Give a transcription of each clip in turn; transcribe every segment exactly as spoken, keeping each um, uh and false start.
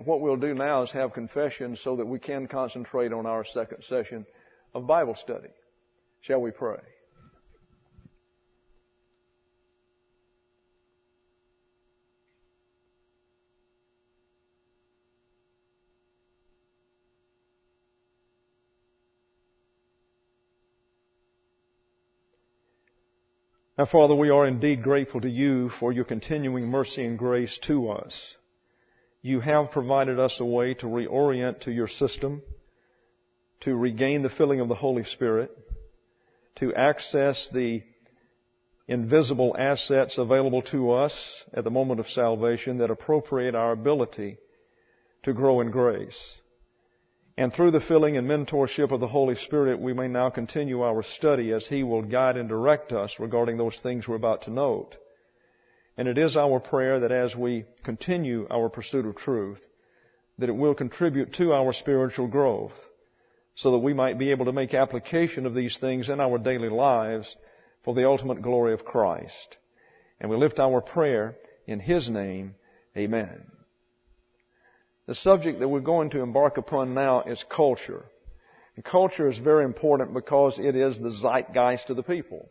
what we'll do now is have confession so that we can concentrate on our second session of Bible study. Shall we pray? Now, Father, we are indeed grateful to you for your continuing mercy and grace to us. You have provided us a way to reorient to your system, to regain the filling of the Holy Spirit, to access the invisible assets available to us at the moment of salvation that appropriate our ability to grow in grace. And through the filling and mentorship of the Holy Spirit, we may now continue our study as He will guide and direct us regarding those things we're about to note. And it is our prayer that as we continue our pursuit of truth, that it will contribute to our spiritual growth, so that we might be able to make application of these things in our daily lives for the ultimate glory of Christ. And we lift our prayer in His name. Amen. The subject that we're going to embark upon now is culture. And culture is very important because it is the zeitgeist of the people.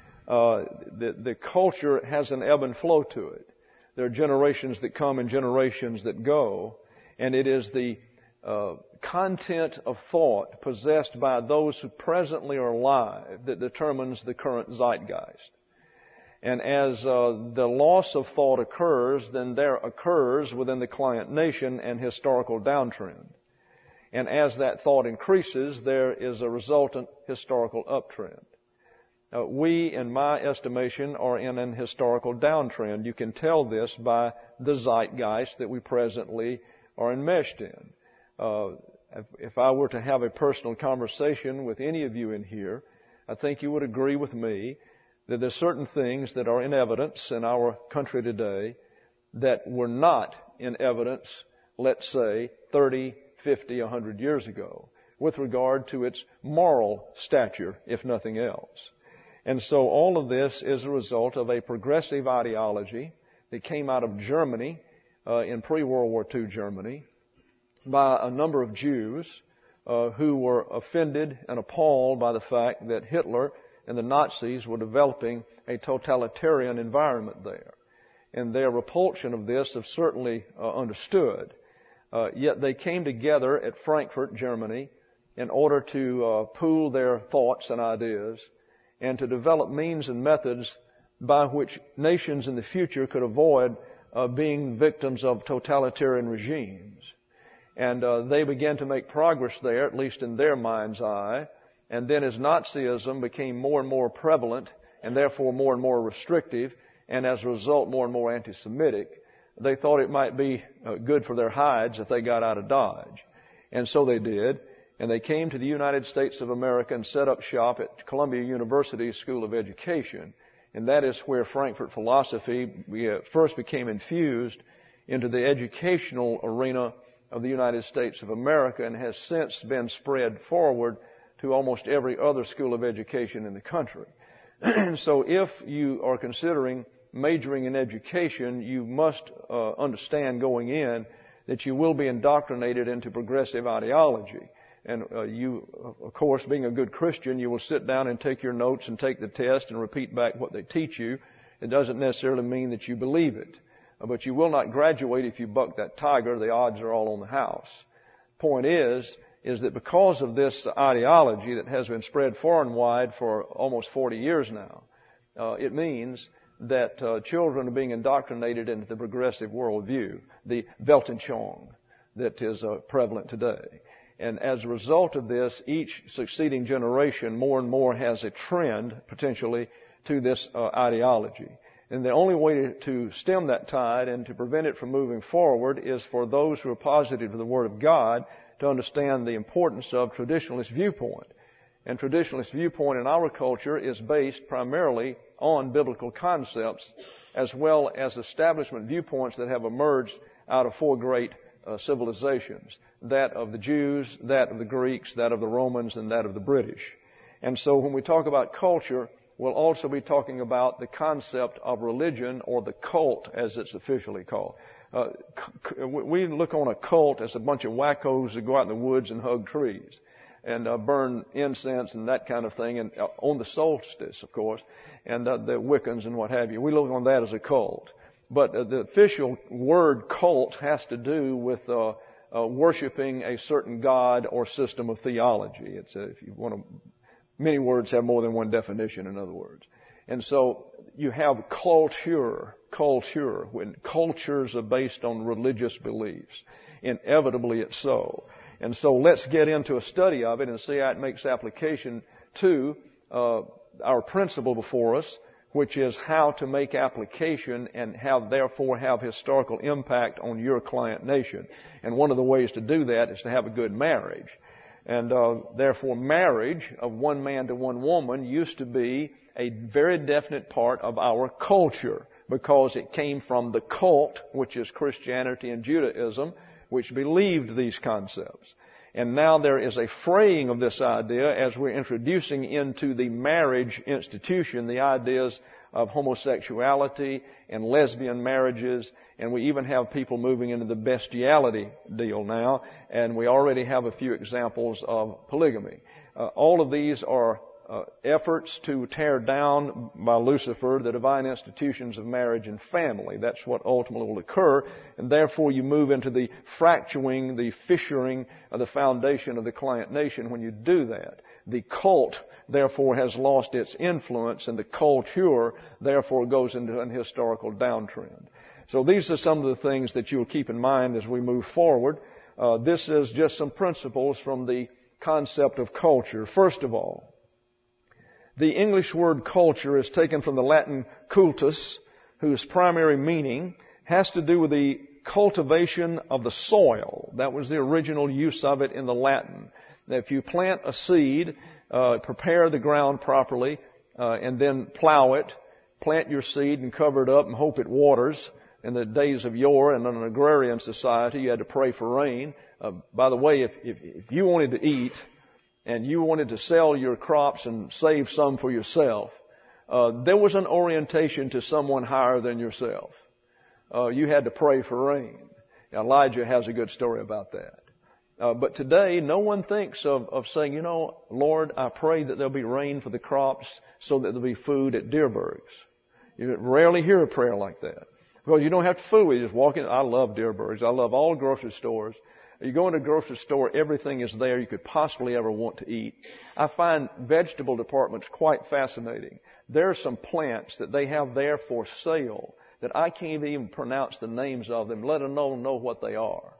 Uh, the, the culture has an ebb and flow to it. There are generations that come and generations that go. And it is the uh, content of thought possessed by those who presently are alive that determines the current zeitgeist. And as uh, the loss of thought occurs, then there occurs within the client nation an historical downtrend. And as that thought increases, there is a resultant historical uptrend. Uh, we, in my estimation, are in an historical downtrend. You can tell this by the zeitgeist that we presently are enmeshed in. Uh, if, if I were to have a personal conversation with any of you in here, I think you would agree with me that there's certain things that are in evidence in our country today that were not in evidence, let's say, thirty, fifty, one hundred years ago, with regard to its moral stature, if nothing else. And so all of this is a result of a progressive ideology that came out of Germany, uh, in pre-World War Two Germany, by a number of Jews uh, who were offended and appalled by the fact that Hitler and the Nazis were developing a totalitarian environment there. And their repulsion of this is certainly uh, understood. Uh, yet they came together at Frankfurt, Germany, in order to uh, pool their thoughts and ideas and to develop means and methods by which nations in the future could avoid uh, being victims of totalitarian regimes. And uh, they began to make progress there, at least in their mind's eye. And then as Nazism became more and more prevalent and therefore more and more restrictive and as a result more and more anti-Semitic, they thought it might be uh, good for their hides if they got out of Dodge. And so they did. And they came to the United States of America and set up shop at Columbia University School of Education. And that is where Frankfurt philosophy first became infused into the educational arena of the United States of America and has since been spread forward to almost every other school of education in the country. So if you are considering majoring in education, you must uh, understand going in that you will be indoctrinated into progressive ideology. And uh, you, of course, being a good Christian, you will sit down and take your notes and take the test and repeat back what they teach you. It doesn't necessarily mean that you believe it. Uh, but you will not graduate if you buck that tiger. The odds are all on the house. Point is, is that because of this ideology that has been spread far and wide for almost forty years now, uh, it means that uh, children are being indoctrinated into the progressive worldview, the Weltanschauung that is uh, prevalent today. And as a result of this, each succeeding generation more and more has a trend, potentially, to this uh, ideology. And the only way to, to stem that tide and to prevent it from moving forward is for those who are positive to the Word of God to understand the importance of traditionalist viewpoint. And traditionalist viewpoint in our culture is based primarily on biblical concepts as well as establishment viewpoints that have emerged out of four great uh, civilizations. That of the Jews, that of the Greeks, that of the Romans, and that of the British. And so when we talk about culture, we'll also be talking about the concept of religion, or the cult as it's officially called. Uh, c- we look on a cult as a bunch of wackos that go out in the woods and hug trees and uh, burn incense and that kind of thing, and uh, on the solstice, of course, and uh, the Wiccans and what have you. We look on that as a cult. But uh, the official word cult has to do with uh, uh, worshiping a certain god or system of theology. It's a, if you want to, many words have more than one definition, in other words. And so you have culture, culture, when cultures are based on religious beliefs. Inevitably it's so. And so let's get into a study of it and see how it makes application to uh, our principle before us, which is how to make application and have, therefore, have historical impact on your client nation. And one of the ways to do that is to have a good marriage. And uh, therefore, marriage of one man to one woman used to be a very definite part of our culture because it came from the cult, which is Christianity and Judaism, which believed these concepts. And now there is a fraying of this idea as we're introducing into the marriage institution the ideas of homosexuality and lesbian marriages, and we even have people moving into the bestiality deal now, and we already have a few examples of polygamy. Uh, all of these are Uh, efforts to tear down by Lucifer the divine institutions of marriage and family. That's what ultimately will occur, and therefore you move into the fracturing, the fissuring of the foundation of the client nation when you do that. The cult, therefore, has lost its influence, and the culture, therefore, goes into an historical downtrend. So these are some of the things that you'll keep in mind as we move forward. Uh, this is just some principles from the concept of culture. First of all, the English word culture is taken from the Latin cultus, whose primary meaning has to do with the cultivation of the soil. That was the original use of it in the Latin. Now, if you plant a seed, uh, prepare the ground properly, uh, and then plow it, plant your seed and cover it up and hope it waters. In the days of yore and in an agrarian society, you had to pray for rain. Uh, by the way, if, if, if you wanted to eat, and you wanted to sell your crops and save some for yourself, uh, there was an orientation to someone higher than yourself. Uh, you had to pray for rain. Now, Elijah has a good story about that. Uh, but today, no one thinks of, of saying, you know, Lord, I pray that there'll be rain for the crops so that there'll be food at Deerberg's. You rarely hear a prayer like that. Because you don't have to fool. You just walk in. I love Deerberg's. I love all grocery stores. You go into a grocery store, everything is there you could possibly ever want to eat. I find vegetable departments quite fascinating. There are some plants that they have there for sale that I can't even pronounce the names of them, let alone know what they are.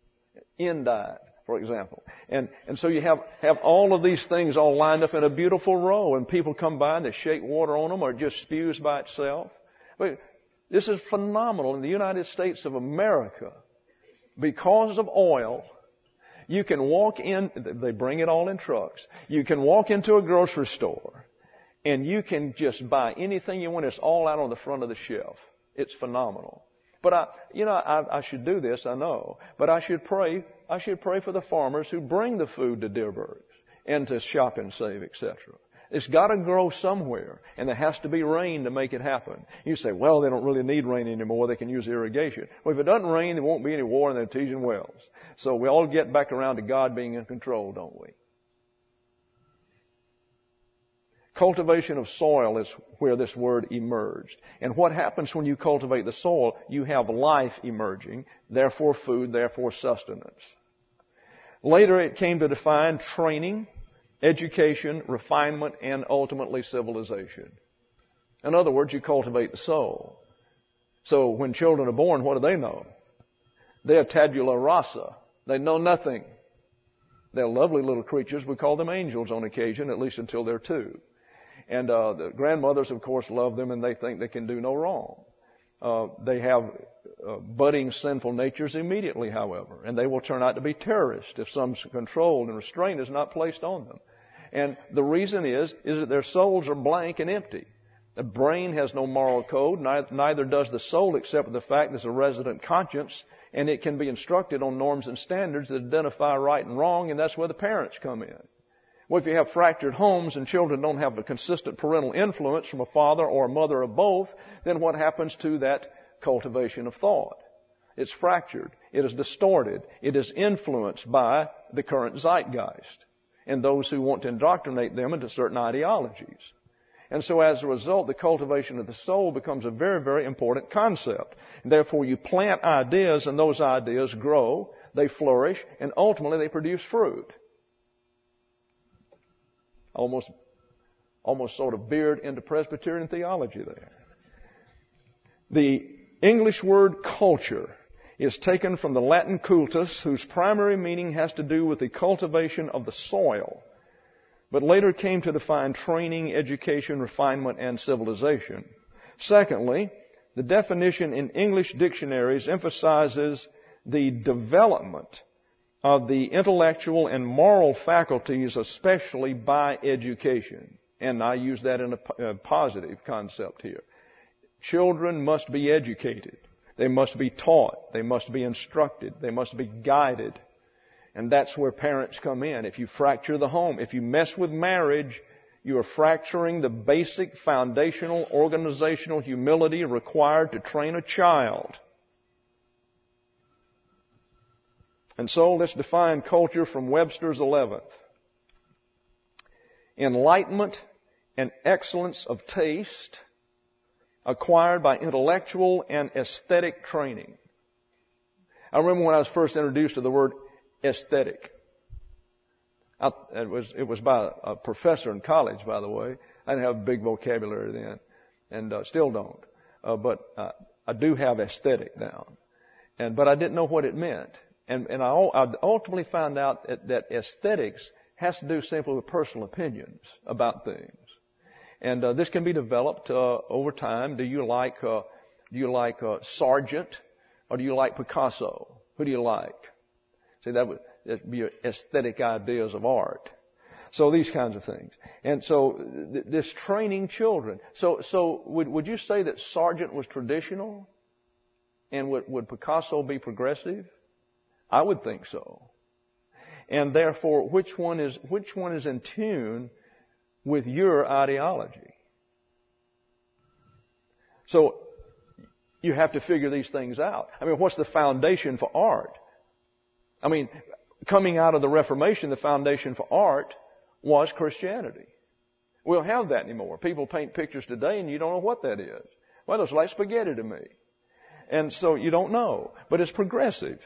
Endive, for example. And, and so you have, have all of these things all lined up in a beautiful row, and people come by and they shake water on them, or it just spews by itself. But this is phenomenal in the United States of America. Because of oil, you can walk in, they bring it all in trucks. You can walk into a grocery store and you can just buy anything you want. It's all out on the front of the shelf. It's phenomenal. But I, you know, I, I should do this, I know. But I should pray, I should pray for the farmers who bring the food to Deerberg's and to Shop and Save, et cetera. It's got to grow somewhere, and there has to be rain to make it happen. You say, well, they don't really need rain anymore. They can use irrigation. Well, if it doesn't rain, there won't be any water in the artesian wells. So we all get back around to God being in control, don't we? Cultivation of soil is where this word emerged. And what happens when you cultivate the soil? You have life emerging, therefore food, therefore sustenance. Later it came to define training, education, refinement, and ultimately civilization. In other words, you cultivate the soul. So when children are born, what do they know? They are tabula rasa. They know nothing. They're lovely little creatures. We call them angels on occasion, at least until they're two. And uh, the grandmothers, of course, love them, and they think they can do no wrong. Uh, they have uh, budding sinful natures immediately, however, and they will turn out to be terrorists if some control and restraint is not placed on them. And the reason is, is that their souls are blank and empty. The brain has no moral code, neither, neither does the soul, except for the fact there's a resident conscience, and it can be instructed on norms and standards that identify right and wrong, and that's where the parents come in. Well, if you have fractured homes and children don't have a consistent parental influence from a father or a mother or both, then what happens to that cultivation of thought? It's fractured. It is distorted. It is influenced by the current zeitgeist and those who want to indoctrinate them into certain ideologies. And so as a result, the cultivation of the soul becomes a very, very important concept. And therefore, you plant ideas, and those ideas grow, they flourish, and ultimately they produce fruit. Almost, almost sort of veered into Presbyterian theology there. The English word culture is taken from the Latin cultus, whose primary meaning has to do with the cultivation of the soil, but later came to define training, education, refinement, and civilization. Secondly, the definition in English dictionaries emphasizes the development of the intellectual and moral faculties, especially by education. And I use that in a positive concept here. Children must be educated. They must be taught. They must be instructed. They must be guided. And that's where parents come in. If you fracture the home, if you mess with marriage, you are fracturing the basic foundational organizational humility required to train a child. And so let's define culture from Webster's eleventh. Enlightenment and excellence of taste acquired by intellectual and aesthetic training. I remember when I was first introduced to the word aesthetic. I, it was it was by a professor in college, by the way. I didn't have a big vocabulary then, and uh, still don't. Uh, but uh, I do have aesthetic now, and but I didn't know what it meant. And and I, I ultimately found out that, that aesthetics has to do simply with personal opinions about things. And uh, this can be developed uh, over time. Do you like uh, do you like uh, Sargent or do you like Picasso? Who do you like? See, that would that'd be your aesthetic ideas of art. So these kinds of things. And so th- this training children. So so would would you say that Sargent was traditional, and would would Picasso be progressive? I would think so. And therefore, which one is which one is in tune with your ideology? So you have to figure these things out. I mean, what's the foundation for art? I mean, coming out of the Reformation, the foundation for art was Christianity. We don't have that anymore. People paint pictures today and you don't know what that is. Well, it's like spaghetti to me. And so you don't know. But it's progressive.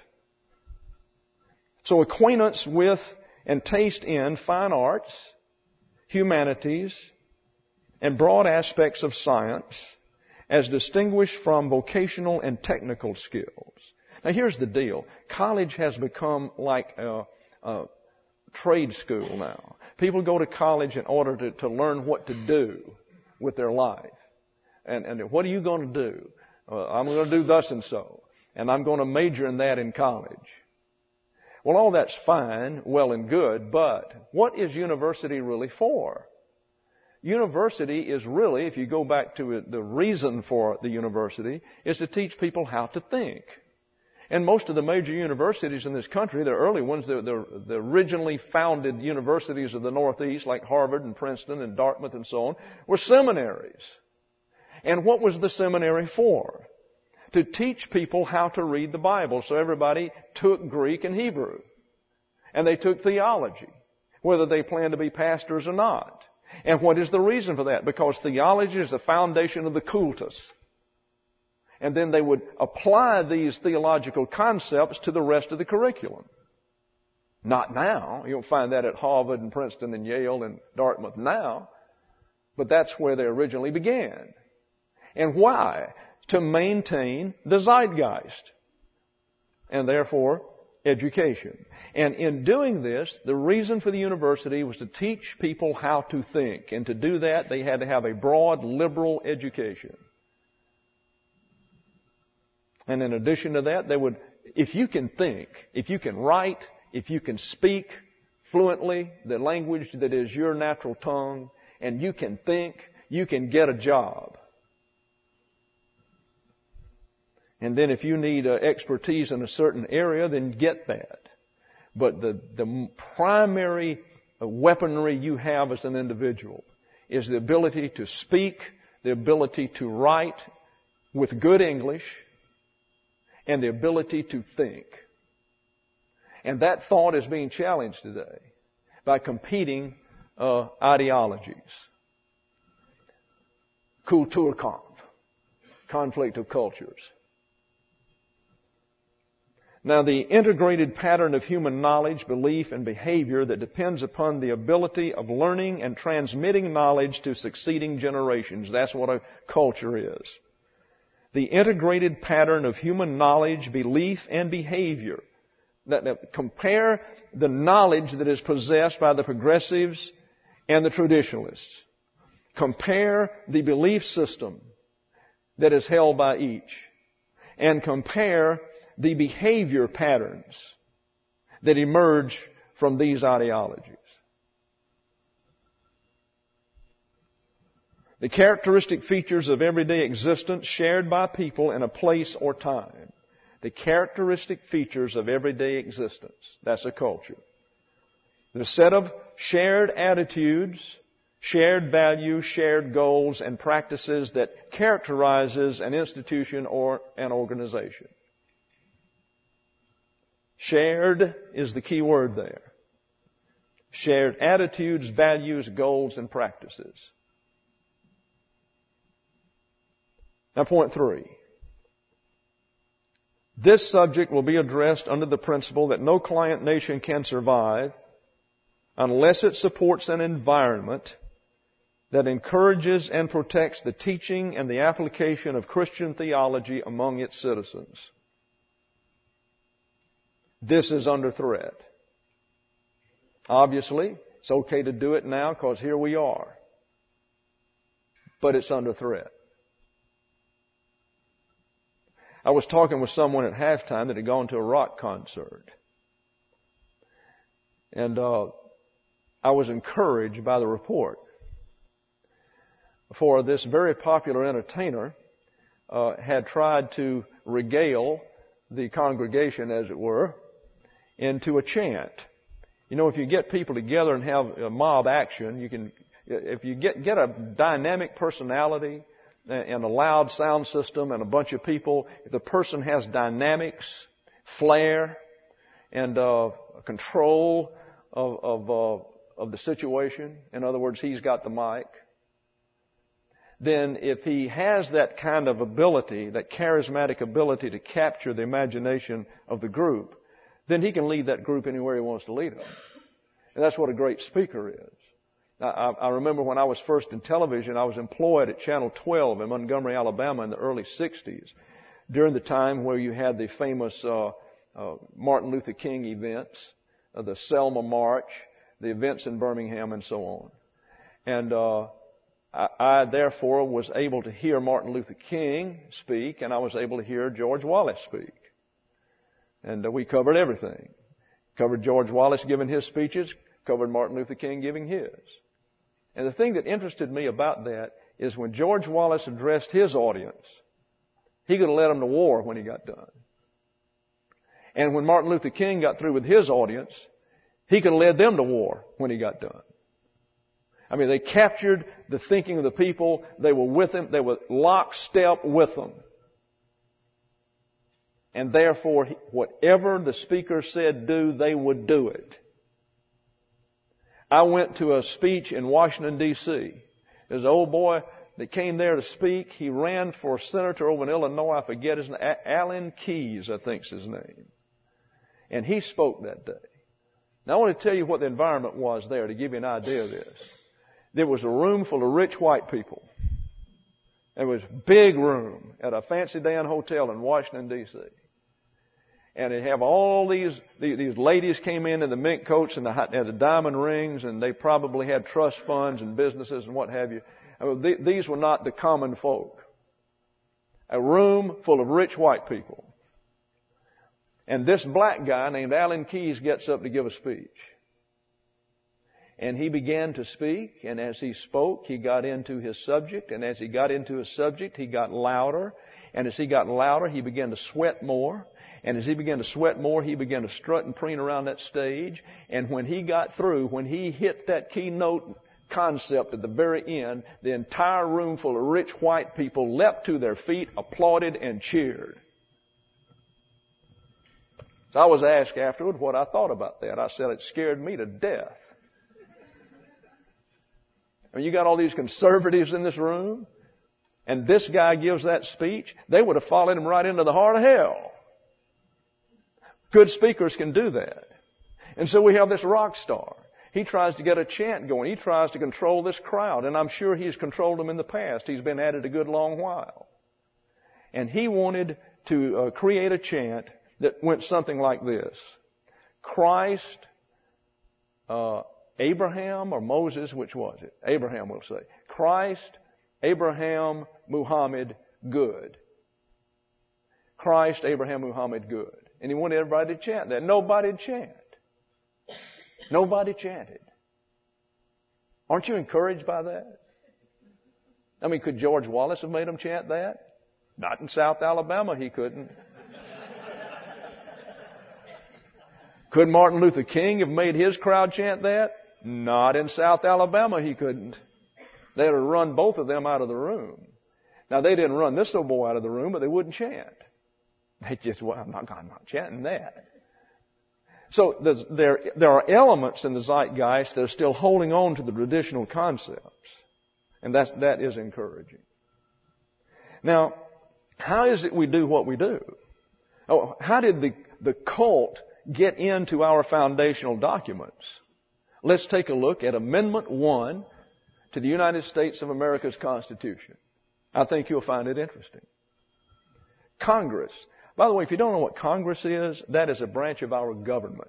So acquaintance with and taste in fine arts, humanities, and broad aspects of science as distinguished from vocational and technical skills. Now here's the deal. College has become like a, a trade school now. People go to college in order to, to learn what to do with their life. And, and what are you going to do? Uh, I'm going to do thus and so. And I'm going to major in that in college. Well, all that's fine, well and good, but what is university really for? University is really, if you go back to it, the reason for the university is to teach people how to think. And most of the major universities in this country, the early ones, the, the, the originally founded universities of the Northeast, like Harvard and Princeton and Dartmouth and so on, were seminaries. And what was the seminary for? To teach people how to read the Bible. So everybody took Greek and Hebrew. And they took theology, whether they planned to be pastors or not. And what is the reason for that? Because theology is the foundation of the cultus. And then they would apply these theological concepts to the rest of the curriculum. Not now. You don't find that at Harvard and Princeton and Yale and Dartmouth now. But that's where they originally began. And why? To maintain the zeitgeist. And therefore, education. And in doing this, the reason for the university was to teach people how to think. And to do that, they had to have a broad, liberal education. And in addition to that, they would, if you can think, if you can write, if you can speak fluently the language that is your natural tongue, and you can think, you can get a job. And then if you need uh, expertise in a certain area, then get that. But the, the primary weaponry you have as an individual is the ability to speak, the ability to write with good English, and the ability to think. And that thought is being challenged today by competing uh, ideologies. Kulturkampf, conflict of cultures. Now, the integrated pattern of human knowledge, belief, and behavior that depends upon the ability of learning and transmitting knowledge to succeeding generations. That's what a culture is. The integrated pattern of human knowledge, belief, and behavior. That, that compare the knowledge that is possessed by the progressives and the traditionalists. Compare the belief system that is held by each. And compare the behavior patterns that emerge from these ideologies. The characteristic features of everyday existence shared by people in a place or time. The characteristic features of everyday existence. That's a culture. The set of shared attitudes, shared values, shared goals, and practices that characterizes an institution or an organization. Shared is the key word there. Shared attitudes, values, goals, and practices. Now, point three. This subject will be addressed under the principle that no client nation can survive unless it supports an environment that encourages and protects the teaching and the application of Christian theology among its citizens. This is under threat. Obviously, it's okay to do it now because here we are. But it's under threat. I was talking with someone at halftime that had gone to a rock concert. And uh, I was encouraged by the report. For this very popular entertainer uh, had tried to regale the congregation, as it were, into a chant. You know, if you get people together and have a mob action, you can, if you get, get a dynamic personality and a loud sound system and a bunch of people, if the person has dynamics, flair, and uh, control of of, uh, of the situation, in other words, he's got the mic, then if he has that kind of ability, that charismatic ability to capture the imagination of the group, then he can lead that group anywhere he wants to lead them. And that's what a great speaker is. I, I remember when I was first in television, I was employed at Channel twelve in Montgomery, Alabama in the early sixties, during the time where you had the famous uh, uh, Martin Luther King events, uh, the Selma March, the events in Birmingham, and so on. And uh, I, I, therefore, was able to hear Martin Luther King speak, and I was able to hear George Wallace speak. And uh, we covered everything. Covered George Wallace giving his speeches, covered Martin Luther King giving his. And the thing that interested me about that is when George Wallace addressed his audience, he could have led them to war when he got done. And when Martin Luther King got through with his audience, he could have led them to war when he got done. I mean, they captured the thinking of the people. They were with him. They were lockstep with them. And therefore, whatever the speaker said do, they would do it. I went to a speech in Washington, D C There's an old boy that came there to speak. He ran for senator over in Illinois. I forget his name. Alan Keyes, I think's his name. And he spoke that day. Now, I want to tell you what the environment was there to give you an idea of this. There was a room full of rich white people. It was a big room at a fancy Dan hotel in Washington, D C And they have all these, these ladies came in in the mink coats and the, and the diamond rings, and they probably had trust funds and businesses and what have you. I mean, these were not the common folk. A room full of rich white people. And this black guy named Alan Keyes gets up to give a speech. And he began to speak, and as he spoke, he got into his subject, and as he got into his subject, he got louder, and as he got louder, he began to sweat more, and as he began to sweat more, he began to strut and preen around that stage, and when he got through, when he hit that keynote concept at the very end, the entire room full of rich white people leapt to their feet, applauded, and cheered. So I was asked afterward what I thought about that. I said it scared me to death. I mean, you got all these conservatives in this room, and this guy gives that speech, they would have followed him right into the heart of hell. Good speakers can do that. And so we have this rock star. He tries to get a chant going. He tries to control this crowd. And I'm sure he's controlled them in the past. He's been at it a good long while. And he wanted to uh, create a chant that went something like this. Christ, uh, Abraham or Moses, which was it? Abraham, we'll say. Christ, Abraham, Muhammad, good. Christ, Abraham, Muhammad, good. And he wanted everybody to chant that. Nobody chant. Nobody chanted. Aren't you encouraged by that? I mean, could George Wallace have made them chant that? Not in South Alabama, he couldn't. Could Martin Luther King have made his crowd chant that? Not in South Alabama, he couldn't. They'd have run both of them out of the room. Now, they didn't run this little boy out of the room, but they wouldn't chant. They just, well, I'm not, I'm not chanting that. So there, there are elements in the zeitgeist that are still holding on to the traditional concepts. And that's, that is encouraging. Now, how is it we do what we do? Oh, how did the, the cult get into our foundational documents? Let's take a look at Amendment one to the United States of America's Constitution. I think you'll find it interesting. Congress. By the way, if you don't know what Congress is, that is a branch of our government.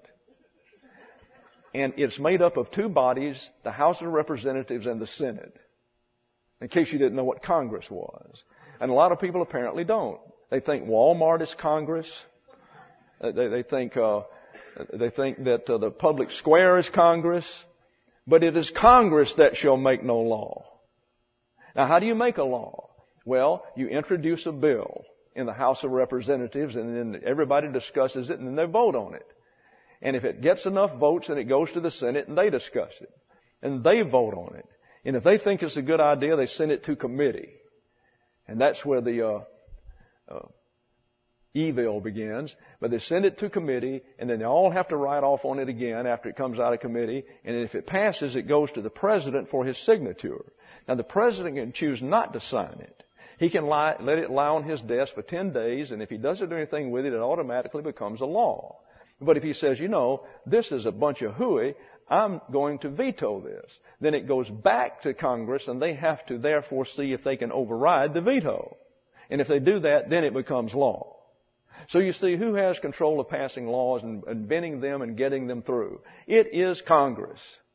And it's made up of two bodies, the House of Representatives and the Senate. In case you didn't know what Congress was. And a lot of people apparently don't. They think Walmart is Congress. They, they think uh, they think that uh, the public square is Congress. But it is Congress that shall make no law. Now, how do you make a law? Well, you introduce a bill in the House of Representatives, and then everybody discusses it, and then they vote on it. And if it gets enough votes, then it goes to the Senate, and they discuss it. And they vote on it. And if they think it's a good idea, they send it to committee. And that's where the uh, uh, evil begins. But they send it to committee, and then they all have to write off on it again after it comes out of committee. And if it passes, it goes to the president for his signature. Now, the president can choose not to sign it. He can lie, let it lie on his desk for ten days, and if he doesn't do anything with it, it automatically becomes a law. But if he says, you know, this is a bunch of hooey, I'm going to veto this, then it goes back to Congress, and they have to therefore see if they can override the veto. And if they do that, then it becomes law. So you see, who has control of passing laws and inventing them and getting them through? It is Congress.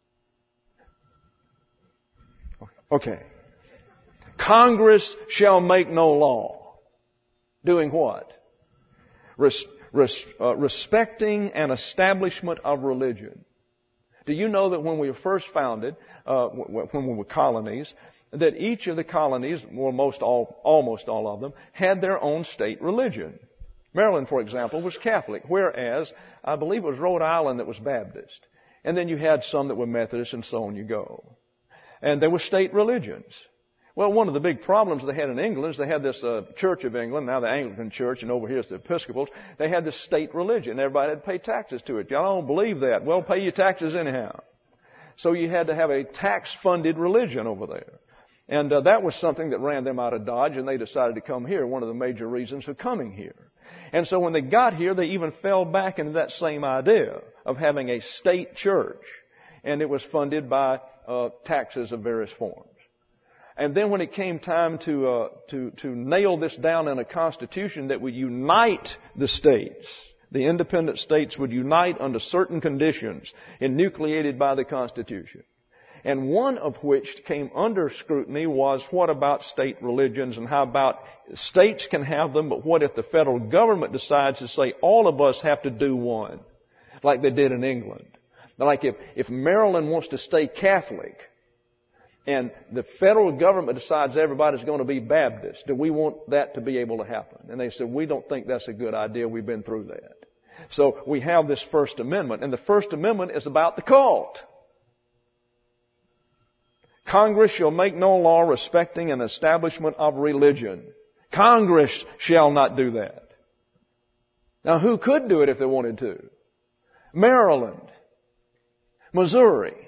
Okay. Congress shall make no law. Doing what? Res, res, uh, respecting an establishment of religion. Do you know that when we were first founded, uh, when we were colonies, that each of the colonies, well, most all, almost all of them, had their own state religion? Maryland, for example, was Catholic, whereas I believe it was Rhode Island that was Baptist. And then you had some that were Methodist, and so on you go. And there were state religions. Well, one of the big problems they had in England is they had this uh, Church of England, now the Anglican Church, and over here is the Episcopals. They had this state religion. Everybody had to pay taxes to it. Y'all don't believe that. Well, pay your taxes anyhow. So you had to have a tax-funded religion over there. And uh, that was something that ran them out of Dodge, and they decided to come here, one of the major reasons for coming here. And so when they got here, they even fell back into that same idea of having a state church. And it was funded by uh, taxes of various forms. And then when it came time to, uh, to, to nail this down in a constitution that would unite the states, the independent states would unite under certain conditions enucleated by the Constitution. And one of which came under scrutiny was what about state religions, and how about states can have them, but what if the federal government decides to say all of us have to do one, like they did in England? Like if, if Maryland wants to stay Catholic, and the federal government decides everybody's going to be Baptist, do we want that to be able to happen? And they said, we don't think that's a good idea. We've been through that. So we have this First Amendment. And the First Amendment is about the cult. Congress shall make no law respecting an establishment of religion. Congress shall not do that. Now, who could do it if they wanted to? Maryland, Missouri.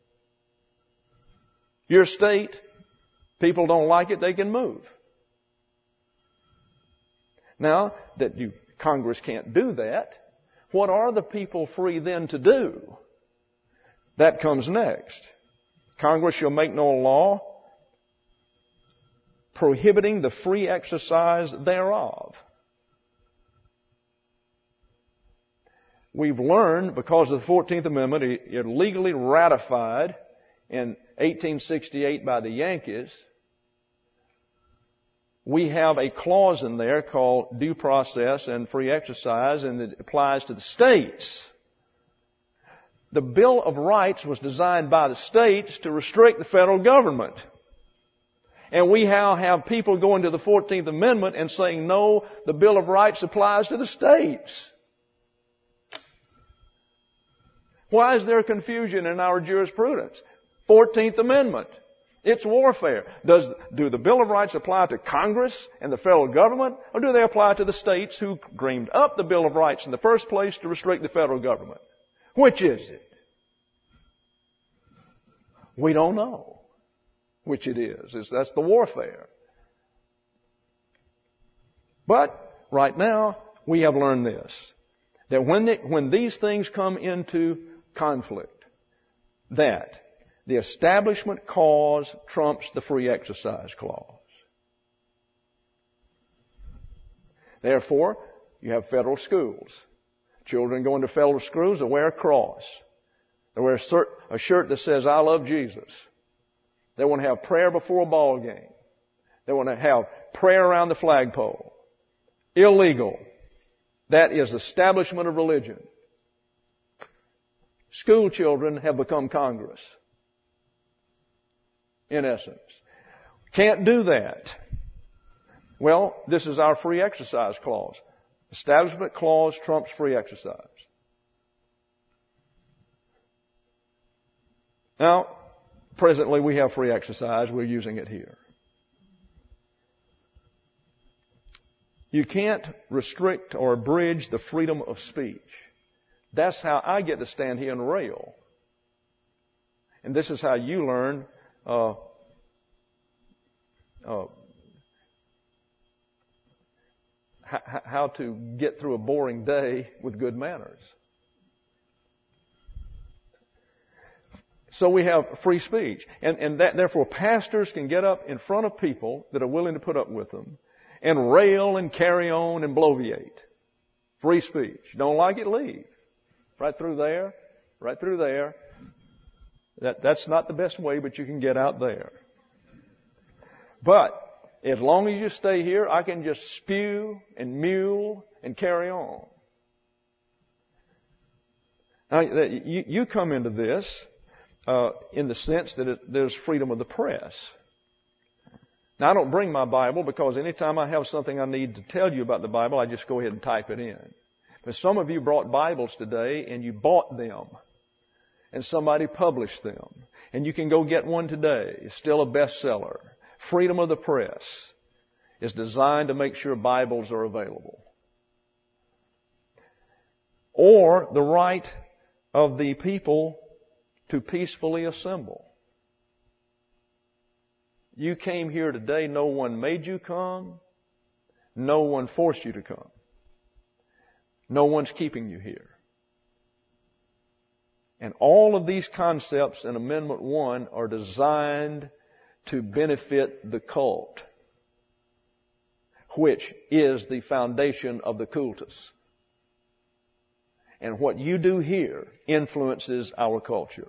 Your state, people don't like it, they can move. Now, that you, Congress can't do that, what are the people free then to do? That comes next. Congress shall make no law prohibiting the free exercise thereof. We've learned, because of the fourteenth Amendment, it legally ratified in eighteen sixty-eight by the Yankees, we have a clause in there called due process and free exercise, and it applies to the states. The Bill of Rights was designed by the states to restrict the federal government. And we now have people going to the fourteenth Amendment and saying, no, the Bill of Rights applies to the states. Why is there confusion in our jurisprudence? fourteenth Amendment. It's warfare. Does, do the Bill of Rights apply to Congress and the federal government, or do they apply to the states who dreamed up the Bill of Rights in the first place to restrict the federal government? Which is it? We don't know which it is. It's, that's the warfare. But right now, we have learned this, that when, they, when these things come into conflict, that the Establishment Clause trumps the Free Exercise Clause. Therefore, you have federal schools. Children go into federal schools, they wear a cross. They wear a shirt that says, I love Jesus. They want to have prayer before a ball game. They want to have prayer around the flagpole. Illegal. That is establishment of religion. School children have become Congress. In essence. Can't do that. Well, this is our free exercise clause. Establishment Clause trumps free exercise. Now, presently we have free exercise. We're using it here. You can't restrict or abridge the freedom of speech. That's how I get to stand here and rail. And this is how you learn uh, uh, h- how to get through a boring day with good manners. So we have free speech. And, and that, therefore, pastors can get up in front of people that are willing to put up with them and rail and carry on and bloviate. Free speech. Don't like it, leave. Right through there, right through there. That, that's not the best way, but you can get out there. But as long as you stay here, I can just spew and mule and carry on. Now, you, you come into this uh, in the sense that it, there's freedom of the press. Now, I don't bring my Bible because anytime I have something I need to tell you about the Bible, I just go ahead and type it in. But some of you brought Bibles today and you bought them. And somebody published them. And you can go get one today. It's still a bestseller. Freedom of the press is designed to make sure Bibles are available. Or the right of the people to peacefully assemble. You came here today. No one made you come. No one forced you to come. No one's keeping you here. And all of these concepts in Amendment one are designed to benefit the cult, which is the foundation of the cultus. And what you do here influences our culture.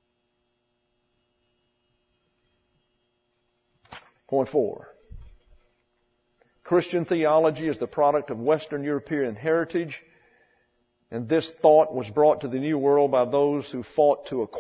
Point four. Christian theology is the product of Western European heritage, and this thought was brought to the New World by those who fought to acquire